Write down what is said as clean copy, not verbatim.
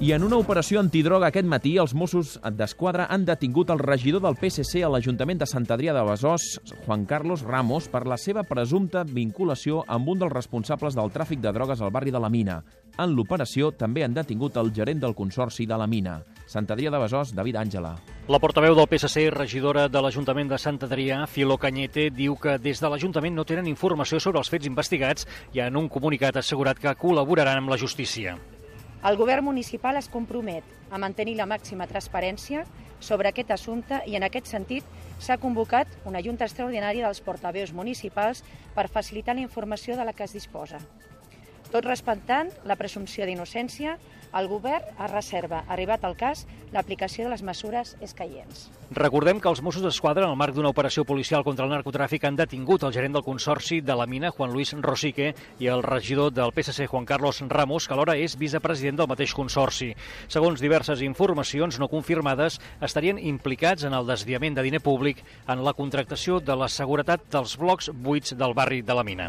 I en una operació antidroga aquest matí, els Mossos d'Esquadra han detingut el regidor del PSC a l'Ajuntament de Sant Adrià de Besòs, Juan Carlos Ramos, per la seva presumpta vinculació amb un dels responsables del tràfic de drogues al barri de la Mina. En l'operació també han detingut el gerent del Consorci de la Mina. Sant Adrià de Besòs, David Àngela. La portaveu del PSC i regidora de l'Ajuntament de Sant Adrià, Filo Cañete, diu que des de l'Ajuntament no tenen informació sobre els fets investigats i en un comunicat ha assegurat que col·laboraran amb la justícia. El govern municipal es compromet a mantenir la màxima transparència sobre aquest assumpte i en aquest sentit s'ha convocat una junta extraordinària dels portaveus municipals per facilitar la informació de la que es disposa. Tot respectant la presumpció d'innocència, el govern es reserva, arribat al cas, l'aplicació de les mesures escaients. Recordem que els Mossos d'Esquadra, en el marc d'una operació policial contra el narcotràfic, han detingut el gerent del Consorci de la Mina, Juan Luis Rosique, i el regidor del PSC, Juan Carlos Ramos, que alhora és vicepresident del mateix Consorci. Segons diverses informacions no confirmades, estarien implicats en el desviament de diner públic en la contractació de la seguretat dels blocs buits del barri de la Mina.